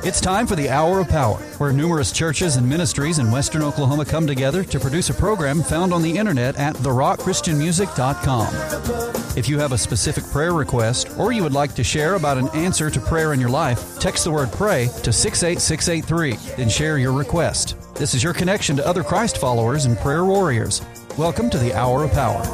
It's time for the Hour of Power, where numerous churches and ministries in Western Oklahoma come together to produce a program found on the internet at therockchristianmusic.com. If you have a specific prayer request or you would like to share about an answer to prayer in your life, text the word PRAY to 68683, then share your request. This is your connection to other Christ followers and prayer warriors. Welcome to the Hour of Power.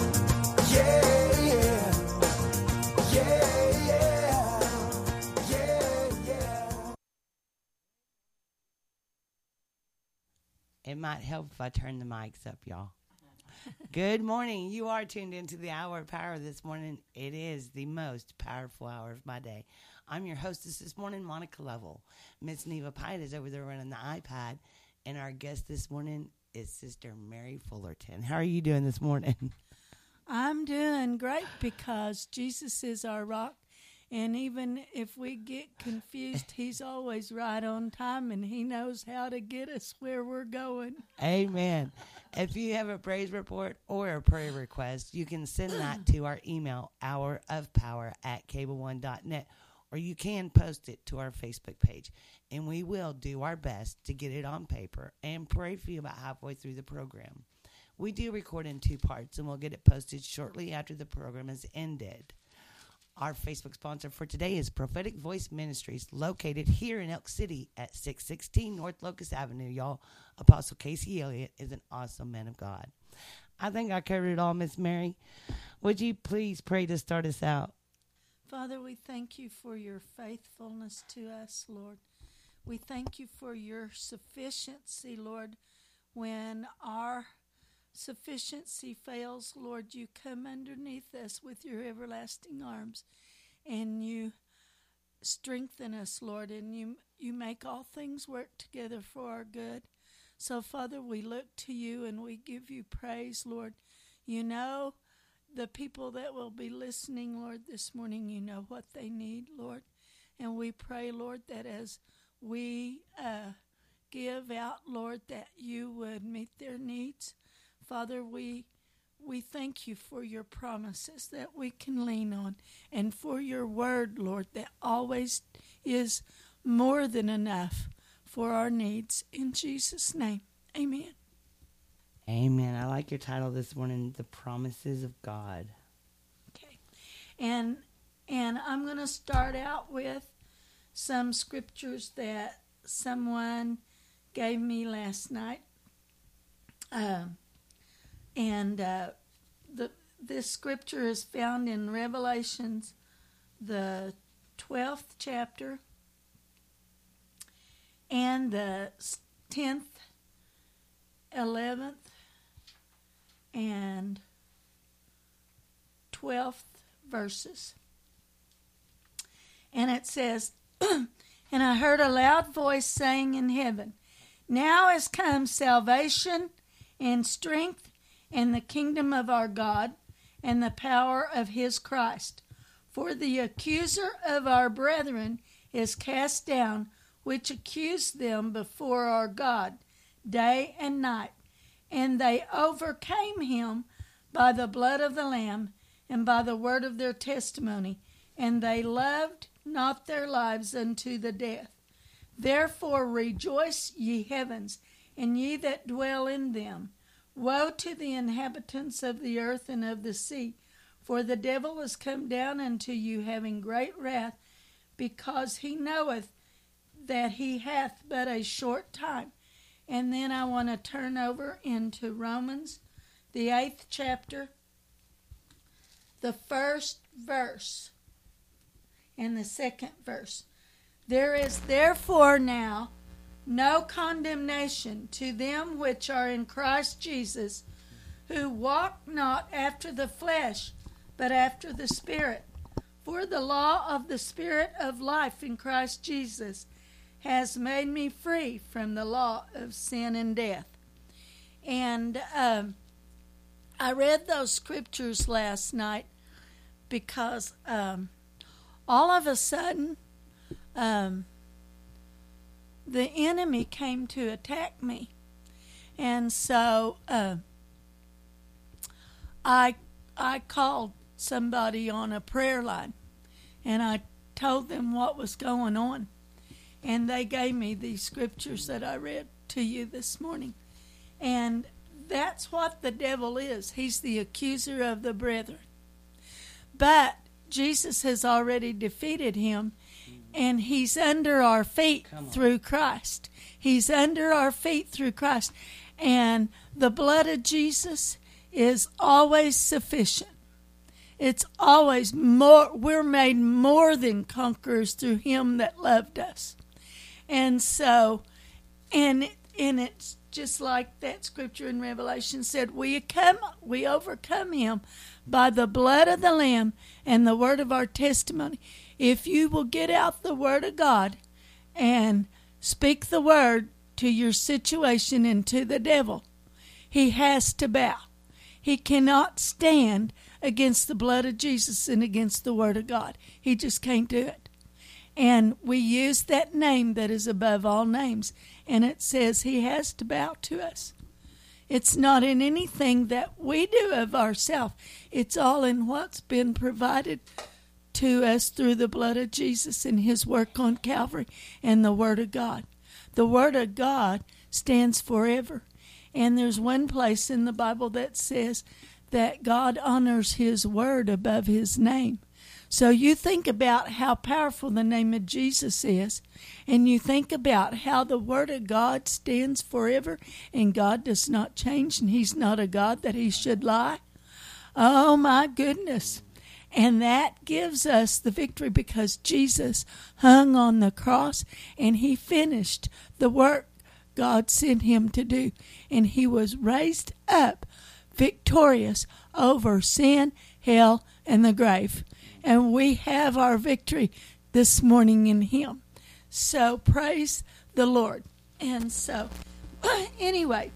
It might help if I turn the mics up, y'all. Good morning. You are tuned into the Hour of Power this morning. It is the most powerful hour of my day. I'm your hostess this morning, Monica Lovell. Miss Neva Pite is over there running the iPad, and our guest this morning is Sister Mary Fullerton. How are you doing this morning? I'm doing great because Jesus is our rock. And even if we get confused, he's always right on time, and he knows how to get us where we're going. Amen. If you have a praise report or a prayer request, you can send that to our email, hourofpower@cable1.net, or you can post it to our Facebook page. And we will do our best to get it on paper and pray for you about halfway through the program. We do record in 2 parts, and we'll get it posted shortly after the program has ended. Our Facebook sponsor for today is Prophetic Voice Ministries, located here in Elk City at 616 North Locust Avenue, y'all. Apostle Casey Elliott is an awesome man of God. I think I covered it all, Miss Mary. Would you please pray to start us out? Father, we thank you for your faithfulness to us, Lord. We thank you for your sufficiency, Lord. When our sufficiency fails, Lord, you come underneath us with your everlasting arms, and you strengthen us, Lord, and you make all things work together for our good. So, Father, we look to you and we give you praise, Lord. You know the people that will be listening, Lord, this morning. You know what they need, Lord, and we pray, Lord, that as we give out, Lord, that you would meet their needs. Father, we thank you for your promises that we can lean on, and for your word, Lord, that always is more than enough for our needs. In Jesus' name, amen. Amen. I like your title this morning, The Promises of God. Okay. And I'm going to start out with some scriptures that someone gave me last night. This scripture is found in Revelations, the 12th chapter, and the 10th, 11th, and 12th verses. And it says, "And I heard a loud voice saying in heaven, 'Now is come salvation and strength and the kingdom of our God, and the power of his Christ. For the accuser of our brethren is cast down, which accused them before our God day and night. And they overcame him by the blood of the Lamb and by the word of their testimony, and they loved not their lives unto the death. Therefore rejoice, ye heavens, and ye that dwell in them. Woe to the inhabitants of the earth and of the sea, for the devil is come down unto you, having great wrath, because he knoweth that he hath but a short time.'" And then I want to turn over into Romans, the 8th chapter, the 1st verse and the 2nd verse. "There is therefore now no condemnation to them which are in Christ Jesus, who walk not after the flesh, but after the Spirit. For the law of the Spirit of life in Christ Jesus has made me free from the law of sin and death." And I read those scriptures last night because all of a sudden the enemy came to attack me. And so I called somebody on a prayer line, and I told them what was going on. and they gave me these scriptures that I read to you this morning. And that's what the devil is. He's the accuser of the brethren. But Jesus has already defeated him, and he's under our feet through Christ. He's under our feet through Christ. And the blood of Jesus is always sufficient. It's always more. We're made more than conquerors through him that loved us. And so, and it's just like that scripture in Revelation said, we overcome him by the blood of the Lamb and the word of our testimony. If you will get out the word of God and speak the word to your situation and to the devil, he has to bow. He cannot stand against the blood of Jesus and against the word of God. He just can't do it. And we use that name that is above all names, and it says he has to bow to us. It's not in anything that we do of ourselves. It's all in what's been provided to us through the blood of Jesus and his work on Calvary and the word of God. The word of God stands forever. And there's one place in the Bible that says that God honors his word above his name. So you think about how powerful the name of Jesus is, and you think about how the word of God stands forever, and God does not change, and he's not a God that he should lie. Oh, my goodness. And that gives us the victory because Jesus hung on the cross, and he finished the work God sent him to do. And he was raised up victorious over sin, hell, and the grave. And we have our victory this morning in him. So praise the Lord. And so, anyway,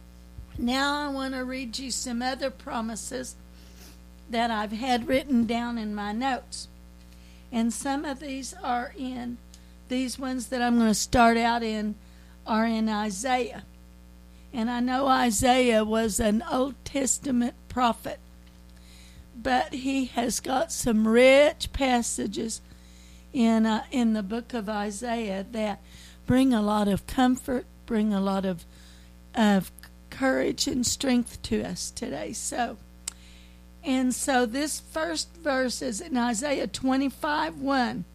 now I want to read you some other promises that I've had written down in my notes. And some of these are in, these ones that I'm going to start out in are in Isaiah. And I know Isaiah was an Old Testament prophet, but he has got some rich passages in the book of Isaiah that bring a lot of comfort, bring a lot of courage and strength to us today. So this first verse is in Isaiah 25:1,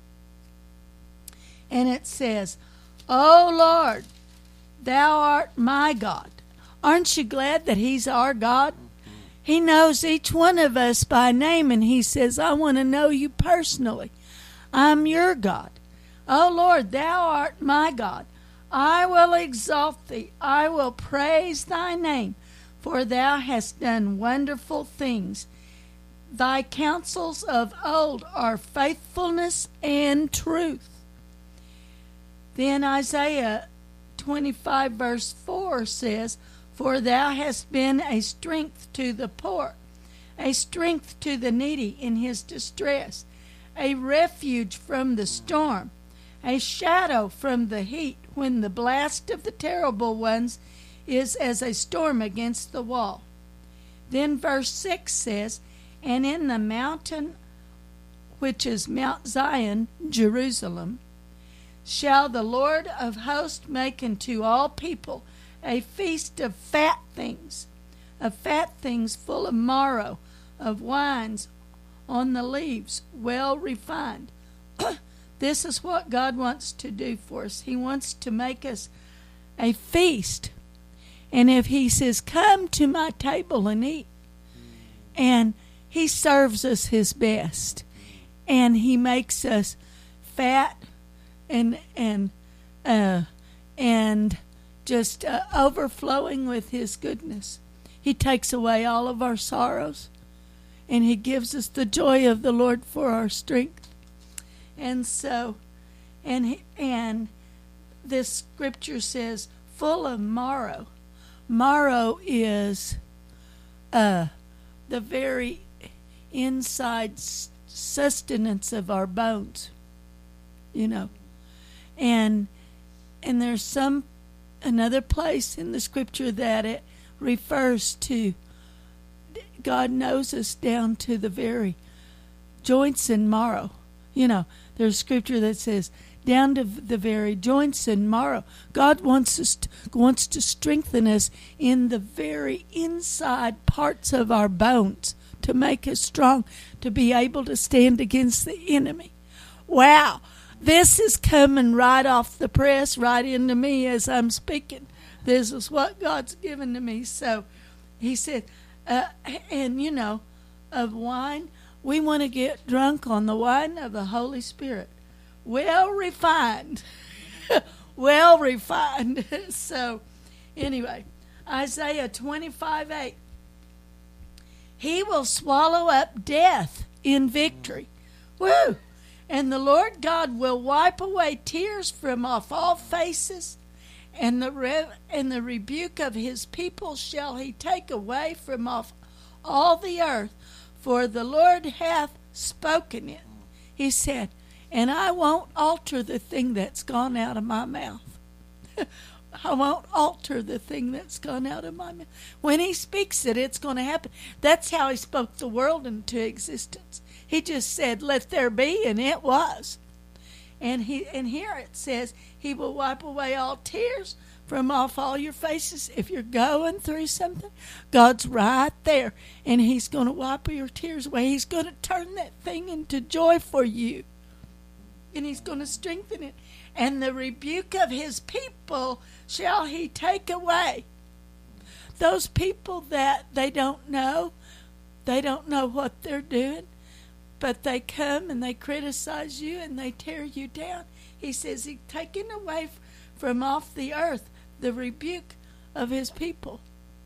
and it says, "O Lord, thou art my God." Aren't you glad that he's our God? He knows each one of us by name, and he says, I want to know you personally. I'm your God. O Lord, thou art my God. I will exalt thee. I will praise thy name, for thou hast done wonderful things. Thy counsels of old are faithfulness and truth. Then Isaiah 25 verse 4 says, For thou hast been a strength to the poor, a strength to the needy in his distress, a refuge from the storm, a shadow from the heat when the blast of the terrible ones is as a storm against the wall. Then verse 6 says, And in the mountain, which is Mount Zion, Jerusalem, shall the Lord of hosts make unto all people a feast of fat things full of marrow, of wines on the leaves, well refined. This is what God wants to do for us. He wants to make us a feast. And if he says, come to my table and eat, and he serves us his best, and he makes us fat and just overflowing with his goodness. He takes away all of our sorrows, and he gives us the joy of the Lord for our strength. And so, and this scripture says, full of marrow. Marrow is the very inside sustenance of our bones, you know. And there's another place in the scripture that it refers to God knows us down to the very joints and marrow. You know, there's scripture that says down to the very joints and marrow. God wants to strengthen us in the very inside parts of our bones to make us strong, to be able to stand against the enemy. Wow, this is coming right off the press, right into me as I'm speaking. This is what God's given to me. So he said, and you know, of wine, we want to get drunk on the wine of the Holy Spirit. Well refined. Well refined. So anyway, Isaiah 25:8. He will swallow up death in victory. Woo! And the Lord God will wipe away tears from off all faces, and the rebuke of his people shall he take away from off all the earth, for the Lord hath spoken it. He said, and I won't alter the thing that's gone out of my mouth. I won't alter the thing that's gone out of my mouth. When he speaks it, it's going to happen. That's how he spoke the world into existence. He just said, let there be, and it was. And here it says, he will wipe away all tears from off all your faces. If you're going through something, God's right there, and he's going to wipe your tears away. He's going to turn that thing into joy for you, and he's going to strengthen it. And the rebuke of his people shall he take away. Those people that they don't know what they're doing, but they come and they criticize you and they tear you down. He says he's taken away from off the earth the rebuke of his people.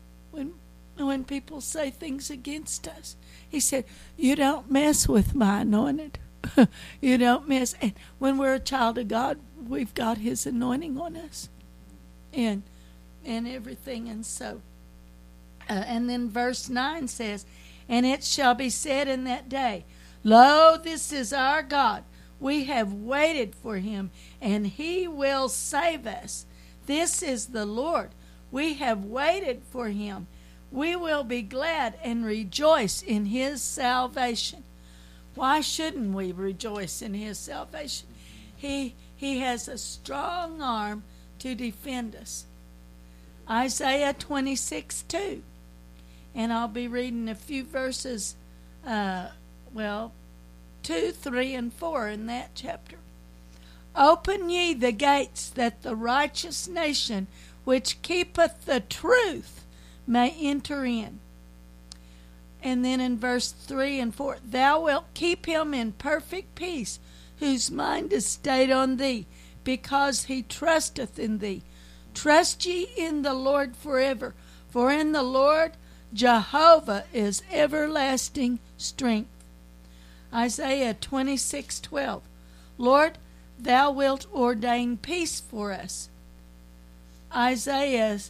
When people say things against us, he said, you don't mess with my anointed. You don't mess. And when we're a child of God, we've got his anointing on us and everything. And so and then verse 9 says, and it shall be said in that day, lo, this is our God, we have waited for him, and he will save us. This is the Lord, we have waited for him, we will be glad and rejoice in his salvation. Why shouldn't we rejoice in his salvation? He has a strong arm to defend us. Isaiah 26:2. And I'll be reading a few verses, 2, 3, and 4 in that chapter. Open ye the gates, that the righteous nation which keepeth the truth may enter in. And then in verse 3 and 4, thou wilt keep him in perfect peace, whose mind is stayed on thee, because he trusteth in thee. Trust ye in the Lord forever, for in the Lord Jehovah is everlasting strength. Isaiah 26:12. Lord, thou wilt ordain peace for us. Isaiah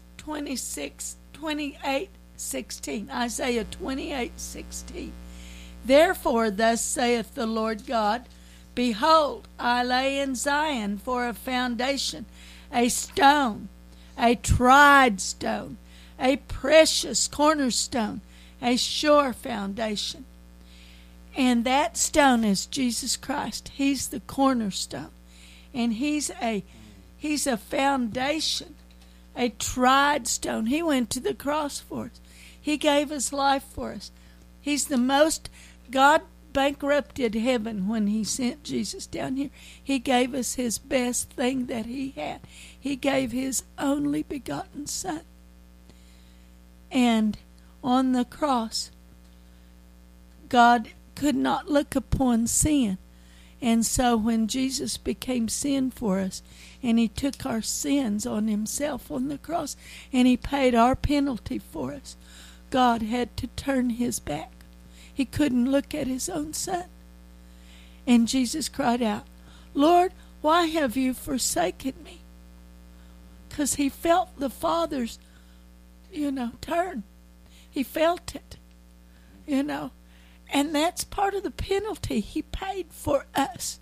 28:16. Isaiah 28:16. Therefore thus saith the Lord God, behold, I lay in Zion for a foundation, a stone, a tried stone, a precious cornerstone, a sure foundation. And that stone is Jesus Christ. He's the cornerstone. And he's a foundation, a tried stone. He went to the cross for us. He gave his life for us. He's the most, God bankrupted heaven when he sent Jesus down here. He gave us his best thing that he had. He gave his only begotten Son. And on the cross, God could not look upon sin. And so when Jesus became sin for us, and he took our sins on himself on the cross, and he paid our penalty for us, God had to turn his back. He couldn't look at his own Son. And Jesus cried out, Lord, why have you forsaken me? Because he felt the Father's, turn. He felt it, And that's part of the penalty he paid for us.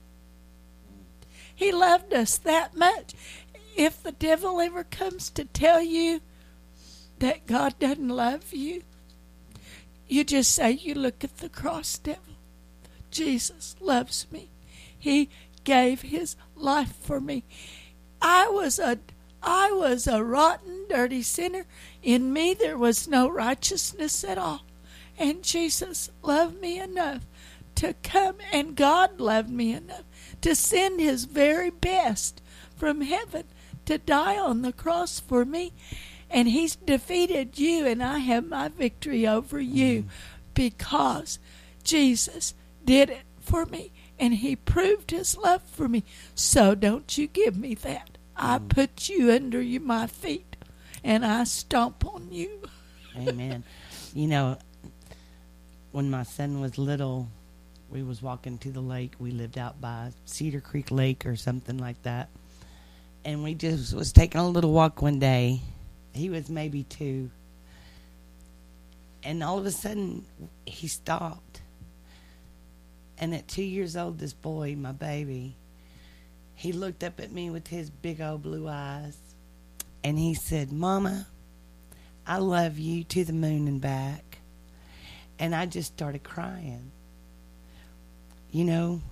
He loved us that much. If the devil ever comes to tell you that God doesn't love you, you just say, you look at the cross, devil. Jesus loves me. He gave his life for me. I was a rotten, dirty sinner. In me there was no righteousness at all. And Jesus loved me enough to come, and God loved me enough to send his very best from heaven to die on the cross for me. And he's defeated you, and I have my victory over you because Jesus did it for me, and he proved his love for me. So don't you give me that. I put you under my feet, and I stomp on you. Amen. You know, when my son was little, we was walking to the lake. We lived out by Cedar Creek Lake or something like that. And we just was taking a little walk one day. He was maybe 2. And all of a sudden, he stopped. And at 2 years old, this boy, my baby, he looked up at me with his big old blue eyes. And he said, "Mama, I love you to the moon and back." And I just started crying. You know,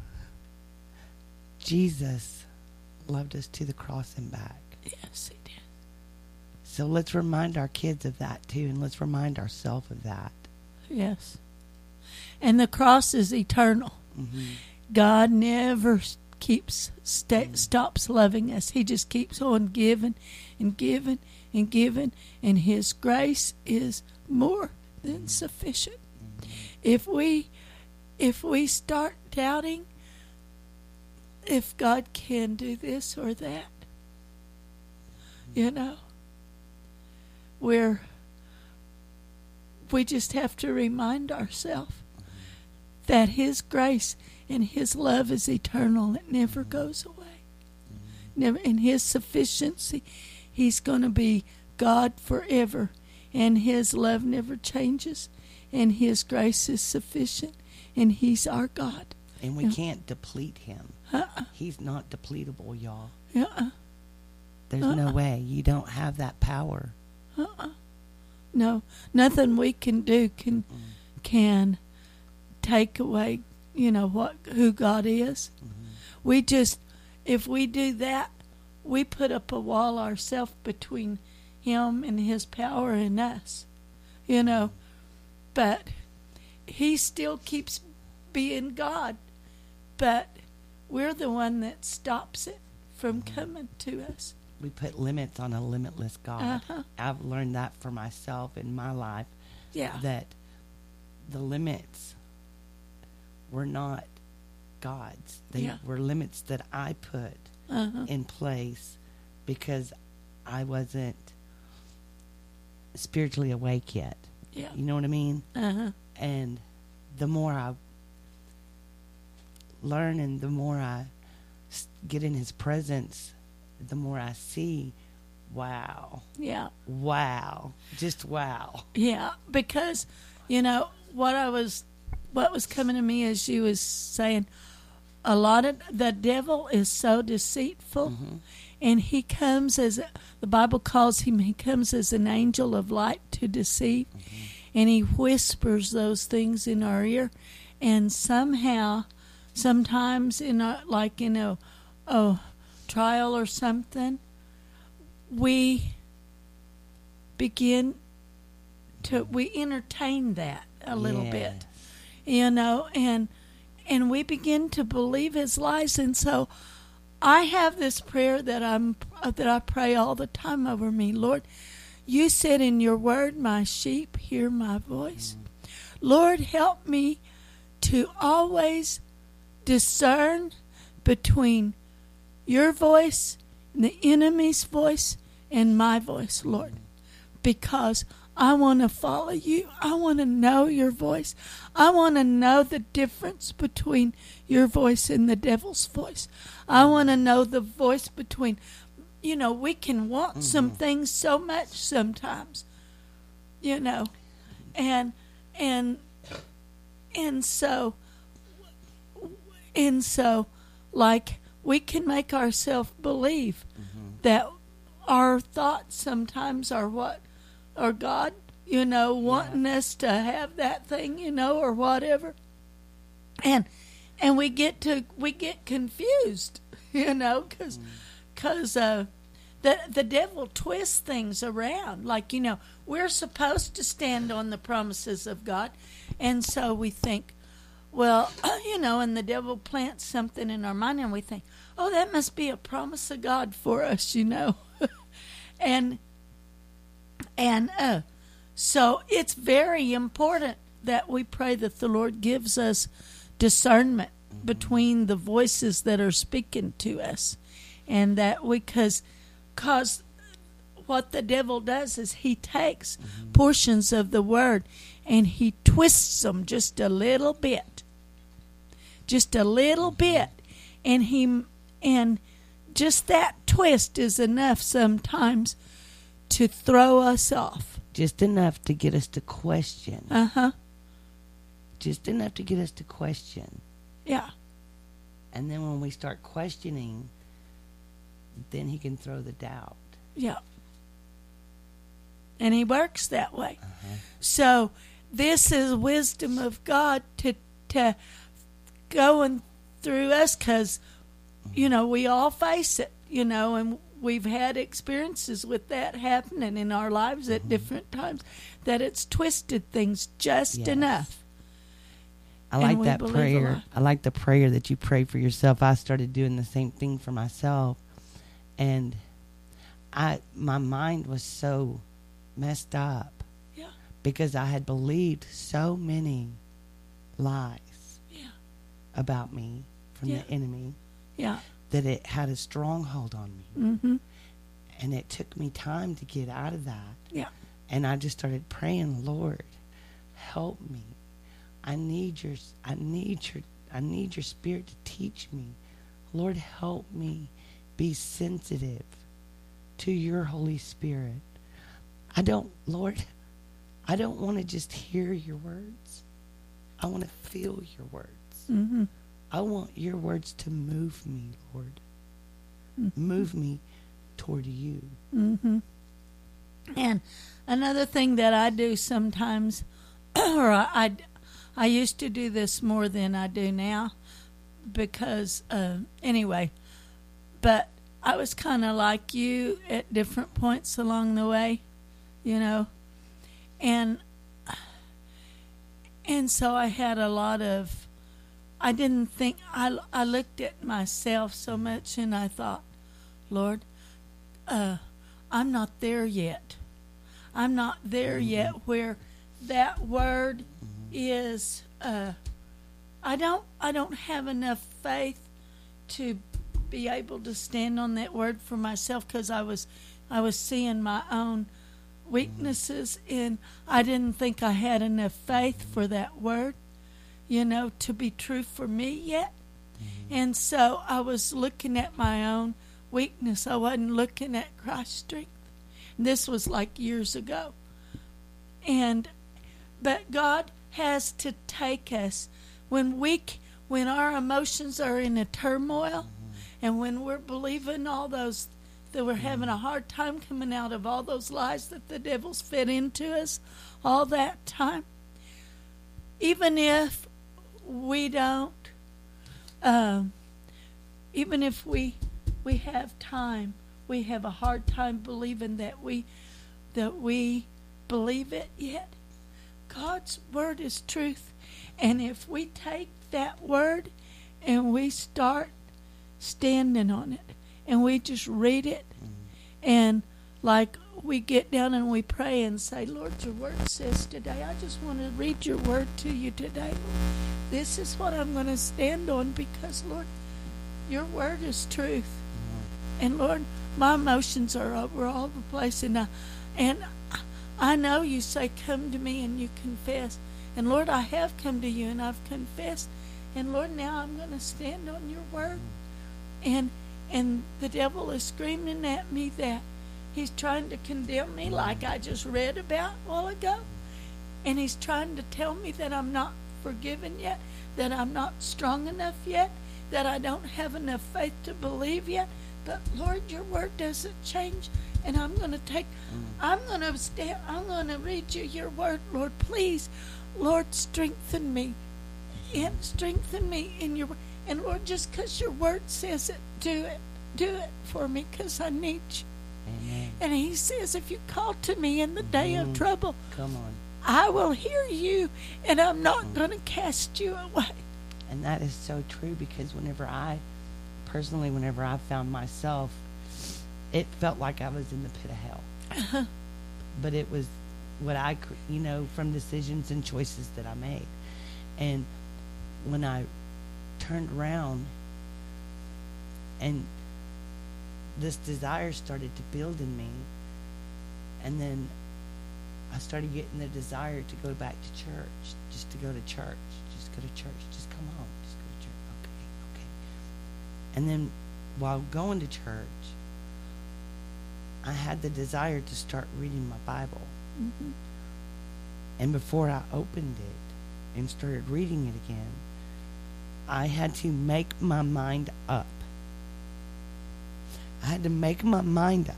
Jesus loved us to the cross and back. Yes, he did. So let's remind our kids of that too, and let's remind ourselves of that. Yes. And the cross is eternal. Mm-hmm. God never stops loving us. He just keeps on giving and giving and giving, and his grace is more than sufficient. Mm-hmm. If we start doubting if God can do this or that, you know, we just have to remind ourselves that his grace and his love is eternal. It never goes away. Never. In his sufficiency, he's going to be God forever, and his love never changes, and his grace is sufficient, and he's our God. And we can't deplete him. He's not depletable, y'all. There's no way. You don't have that power. No, nothing we can do can take away, you know, who God is. We just, if we do that, we put up a wall ourselves between him and his power and us, you know. But he still keeps being God, but we're the one that stops it from coming to us. We put limits on a limitless God. I've learned that for myself in my life. Yeah. That the limits were not God's. They were limits that I put in place because I wasn't spiritually awake yet. Yeah. You know what I mean? And the more I learn and the more I get in his presence, the more I see, wow. Yeah. Wow. Just wow. Yeah, because, you know, what was coming to me as you was saying, a lot of the devil is so deceitful, and he comes the Bible calls him, he comes as an angel of light to deceive, and he whispers those things in our ear, and sometimes in a trial or something, we entertain that a little bit, you know, and we begin to believe his lies. And so I have this prayer that I pray all the time over me. Lord, you said in your word, my sheep hear my voice. Lord, help me to always discern between your voice and the enemy's voice and my voice, Lord, because I want to follow you. I want to know your voice. I want to know the difference between your voice and the devil's voice. I want to know the voice between, you know, we can want some things so much sometimes, you know, and so like we can make ourselves believe that our thoughts sometimes are what, or God, you know, wanting us to have that thing, you know, or whatever. And and we get confused, because the devil twists things around. Like, we're supposed to stand on the promises of God, and so we think, well, and the devil plants something in our mind, and we think, oh, that must be a promise of God for us, and so it's very important that we pray that the Lord gives us discernment between the voices that are speaking to us, and that because what the devil does is he takes portions of the word and he twists them just a little bit, and just that twist is enough sometimes to throw us off. Just enough to get us to question. Just enough to get us to question. Yeah. And then when we start questioning, then he can throw the doubt. Yeah. And he works that way. So this is wisdom of God to going through us, because, we all face it, and we've had experiences with that happening in our lives at different times, that it's twisted things just enough. I like that prayer. I like the prayer that you pray for yourself. I started doing the same thing for myself, and my mind was so messed up. Yeah. Because I had believed so many lies. Yeah. About me from the enemy. Yeah. That it had a stronghold on me. And it took me time to get out of that. Yeah. And I just started praying, Lord, help me. I need your spirit to teach me. Lord, help me be sensitive to your Holy Spirit. I don't want to just hear your words. I want to feel your words. I want your words to move me, Lord. Move me toward you. And another thing that I do sometimes, or I used to do this more than I do now, because anyway, but I was kind of like you at different points along the way, and so I had a lot of, I didn't think, I looked at myself so much and I thought, Lord, I'm not there yet. I'm not there yet where that word is, I don't have enough faith to be able to stand on that word for myself, because I was seeing my own weaknesses, and I didn't think I had enough faith for that word, to be true for me yet. And so I was looking at my own weakness. I wasn't looking at Christ's strength. This was like years ago. But God has to take us when our emotions are in a turmoil, and when we're believing all those, that we're having a hard time coming out of all those lies that the devil's fed into us all that time. Even if we don't, even if we have time, we have a hard time believing that we believe it yet. God's word is truth. And if we take that word and we start standing on it, and we just read it, and like we get down and we pray and say, Lord, your word says today, I just want to read your word to you today, Lord. This is what I'm going to stand on, because, Lord, your word is truth. And, Lord, my emotions are over all the place, and I know you say, come to me and you confess. And, Lord, I have come to you and I've confessed. And, Lord, now I'm going to stand on your word. And the devil is screaming at me that he's trying to condemn me, like I just read about a while ago. And he's trying to tell me that I'm not forgiven yet, that I'm not strong enough yet, that I don't have enough faith to believe yet. But, Lord, your word doesn't change. And I'm going to stand, I'm going to read you your word, Lord. Please, Lord, strengthen me. and strengthen me in your word. And Lord, just because your word says it, do it for me, because I need you. Amen. And he says, if you call to me in the day of trouble, Come on. I will hear you, and I'm not going to cast you away. And that is so true, because whenever I found myself, it felt like I was in the pit of hell. But it was what from decisions and choices that I made. And when I turned around and this desire started to build in me, and then I started getting the desire to go back to church, just to go to church, just go to church, just come home, just go to church. Okay. And then while going to church, I had the desire to start reading my Bible. Mm-hmm. And before I opened it and started reading it again, I had to make my mind up. I had to make my mind up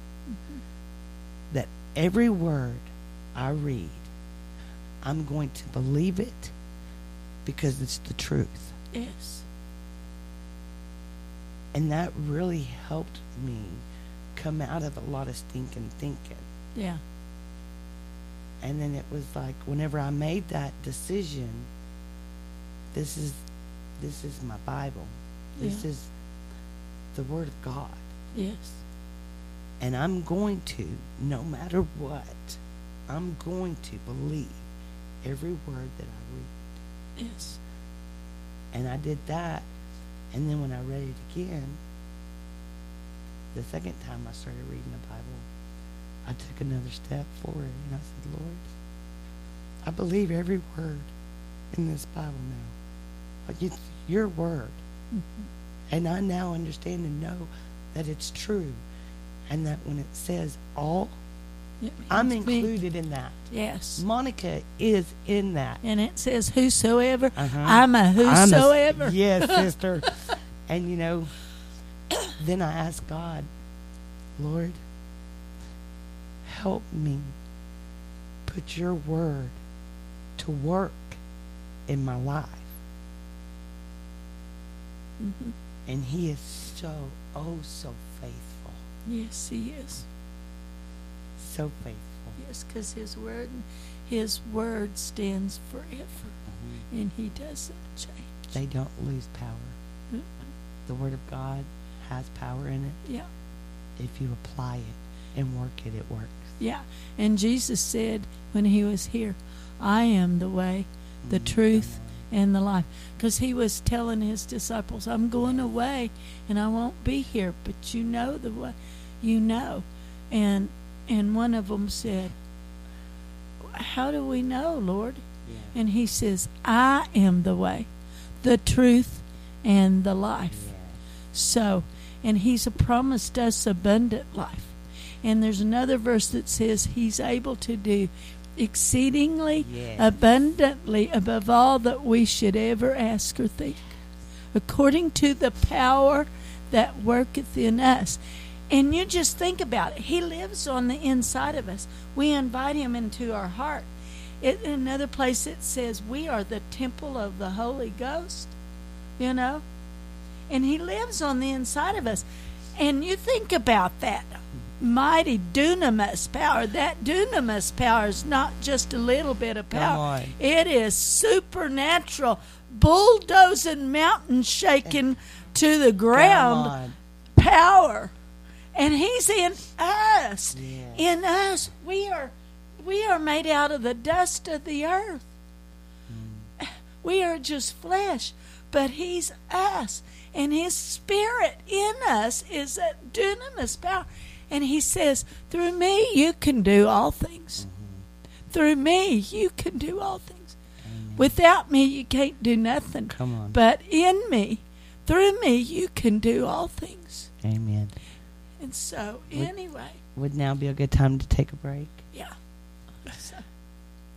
that every word I read, I'm going to believe it because it's the truth. Yes. And that really helped me come out of a lot of stinking thinking. Yeah. And then it was like, whenever I made that decision, this is my Bible. This is the Word of God. Yes. And I'm going to, no matter what, I'm going to believe every word that I read. Yes. And I did that. And then when I read it again, the second time I started reading the Bible, I took another step forward and I said, Lord, I believe every word in this Bible now. Like, it's your word. Mm-hmm. And I now understand and know that it's true. And that when it says all, I'm included in that. Yes. Monica is in that. And it says whosoever. I'm a whosoever. Yes, sister. And then I asked God, Lord, help me put your word to work in my life. Mm-hmm. And he is so faithful. Yes, he is. So faithful. Yes, because his word stands forever. Mm-hmm. And he doesn't change. They don't lose power. Mm-hmm. The word of God has power in it. Yeah. If you apply it and work it, it works. Yeah. And Jesus said when he was here, I am the way, the truth, and the life. Because he was telling his disciples, I'm going away and I won't be here, but you know the way. And one of them said, how do we know, Lord? Yeah. And he says, I am the way, the truth, and the life. Yeah. So, and he's promised us abundant life. And there's another verse that says he's able to do exceedingly abundantly above all that we should ever ask or think, according to the power that worketh in us. And you just think about it. He lives on the inside of us. We invite him into our heart. In another place it says we are the temple of the Holy Ghost, and he lives on the inside of us. And you think about that mighty dunamis power. That dunamis power is not just a little bit of power. It is supernatural, bulldozing, mountain shaking to the ground power. And he's in us. Yes. In us, we are made out of the dust of the earth. We are just flesh, but he's us. And his spirit in us is that dunamis power. And he says, through me, you can do all things. Mm-hmm. Through me, you can do all things. Amen. Without me, you can't do nothing. Come on. But in me, through me, you can do all things. Amen. And so, anyway. Would now be a good time to take a break?